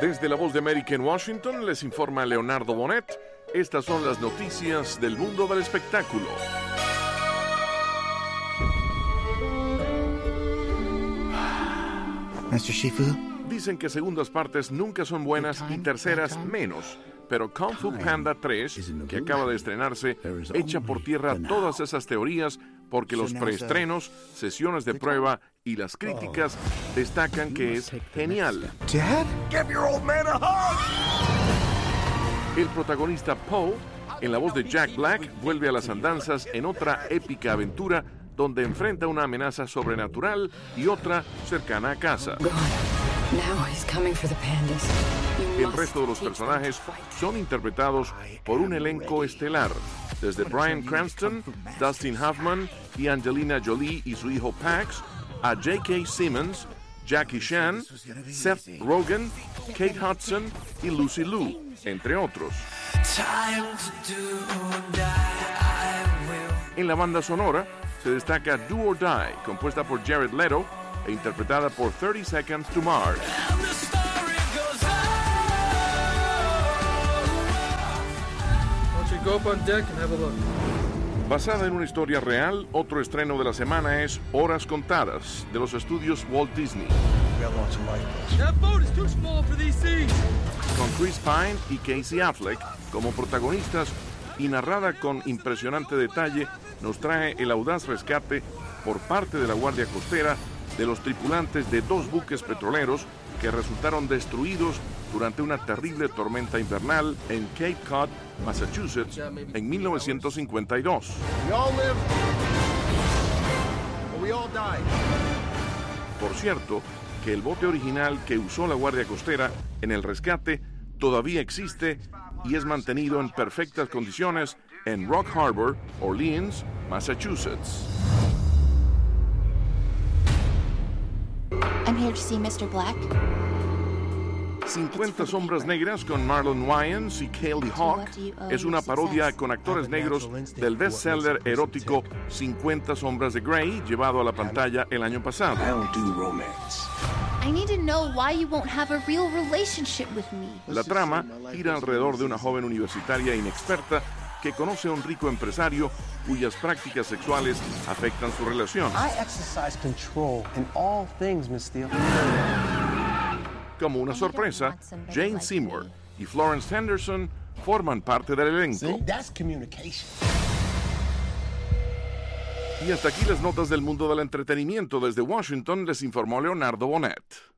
Desde la Voz de América en Washington les informa Leonardo Bonet. Estas son las noticias del mundo del espectáculo. Master Shifu. Dicen que segundas partes nunca son buenas y terceras menos, pero Kung Fu Panda 3, que acaba de estrenarse, echa por tierra todas esas teorías porque los preestrenos, sesiones de prueba y las críticas destacan que es genial. Dad? Give your old man a hug! El protagonista Poe, en la voz de Jack Black, vuelve a las andanzas en otra épica aventura donde enfrenta una amenaza sobrenatural y otra cercana a casa. El resto de los personajes son interpretados por un elenco estelar, desde Bryan Cranston, Dustin Hoffman y Angelina Jolie y su hijo Pax, a J.K. Simmons, Jackie Chan, Seth Rogen, Kate Hudson y Lucy Liu, entre otros. En la banda sonora se destaca Do or Die, compuesta por Jared Leto e interpretada por 30 Seconds to Mars. Go up on deck and have a look. Basada en una historia real, otro estreno de la semana es Horas Contadas, de los estudios Walt Disney. That boat is too small for these seas. Con Chris Pine y Casey Affleck como protagonistas y narrada con impresionante detalle, nos trae el audaz rescate por parte de la Guardia Costera de los tripulantes de dos buques petroleros que resultaron destruidos durante una terrible tormenta invernal en Cape Cod, Massachusetts, en 1952. We all live, but we all die. Por cierto, que el bote original que usó la Guardia Costera en el rescate todavía existe y es mantenido en perfectas condiciones en Rock Harbor, Orleans, Massachusetts. I'm here to see Mr. Black. 50 sombras negras con Marlon Wayans y Kaylee Hawk es una parodia con actores negros del bestseller erótico 50 sombras de Grey, llevado a la pantalla el año pasado. I need to know why you won't have a real relationship with me. La trama gira alrededor de una joven universitaria inexperta que conoce a un rico empresario cuyas prácticas sexuales afectan su relación. I exercise control in all things, Miss Steele. Como una sorpresa, Jane Seymour y Florence Henderson forman parte del elenco. See, that's communication. Y hasta aquí las notas del mundo del entretenimiento. Desde Washington les informó Leonardo Bonet.